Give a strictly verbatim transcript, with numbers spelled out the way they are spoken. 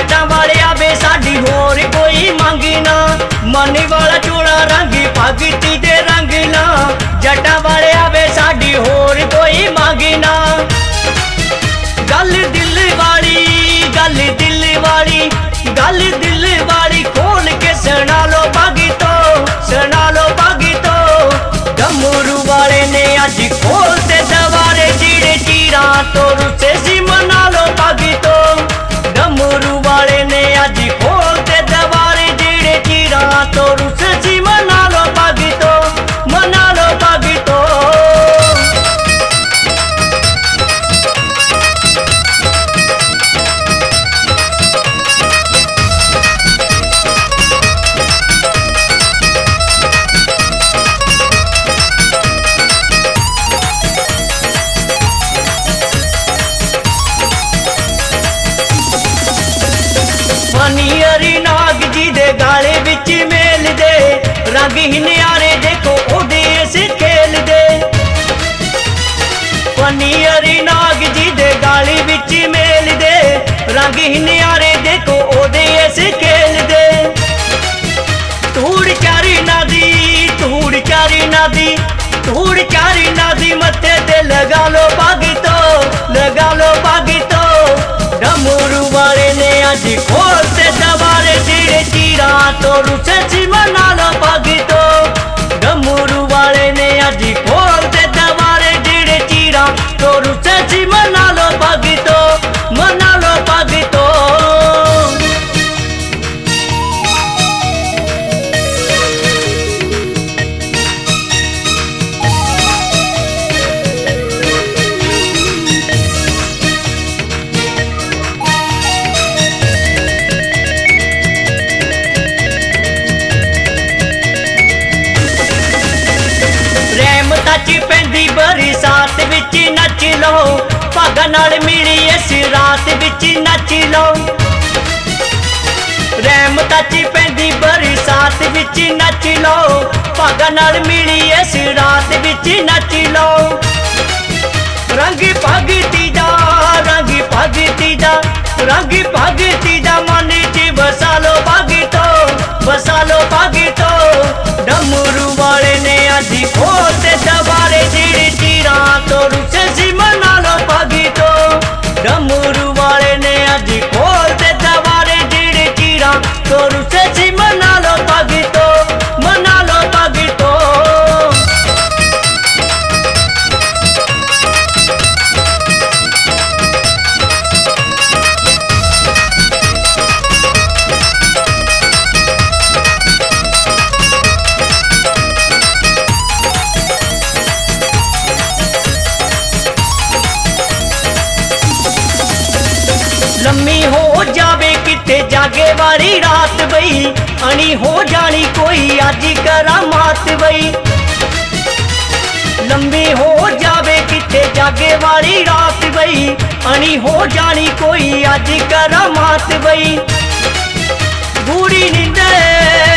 जटा वाले आवे साडी होर कोई मंगी ना, मनी वाला चोला रंगी भगती दे रंग ना, जटा वाले आवे साडी होर कोई मंगी ना। गल दिल वाली गल दिल वाली गल दिल वाली खोल के सुना लो बागी तो, सुना लो बागी तो। डमरू वाले ने अज खोलते दवारे चीड़े चीरा तो रुसे सी मना लो बागी तो, डमरू वाले ने अज खोलते दवारे चीड़े चीरा तो रुसे सी मना लो बागी तो, मना लो बागी तो। फनीअरी नाग जी दे गाले विच मेल दे, रंग ही न्यारे देखो ओदे इस खेल दे। फनीअरी नाग जी दे गाले विच मेल दे, रंग ही न्यारे देखो ओदे इस खेल दे। धूड़ चारी नादी धूड़ चारी नादी धूड़ चारी नादी मत्थे ते लगा लो बागी तो, लगा लो बागी तो। डमरू वाले ने अज खोलते दवारे चीड़े चीरा तो रुसे सी मना लो बागी तो, डमरू वाले ने अज खोलते दवारे चीड़े चीरा तो रुसे सी मना लो बागी तो, मना लो बागी तो। पैंदी बरसात विच नच लो, भागा नाल मिली इस रात विच नच लो। रहमत च पैंदी बरसात विच नच लो, भागा नाल मिली इस रात विच नच लो। रंग भगती दा रंग भगती दा रंग भगती दा मन च बसा लो बागी तो, बसा लो बागी तो। डमरू वाले ने अज खोलते दवारे चीड़े चीरा तो रुसे सी मना लो बागी तो, डमरू वाले ने अज खोलते दवारे चीड़े चीरा तो रुसे सी मना लो बागी तो, मना लो बागी तो। लम्मी हो जावे किते जागे वाली रात बई, अणी हो जानी कोई अज करामात बई। लम्मी हो जावे किते जागे वाली रात बई, अणी हो जानी कोई अज करामात बई। बूढ़ी नींदे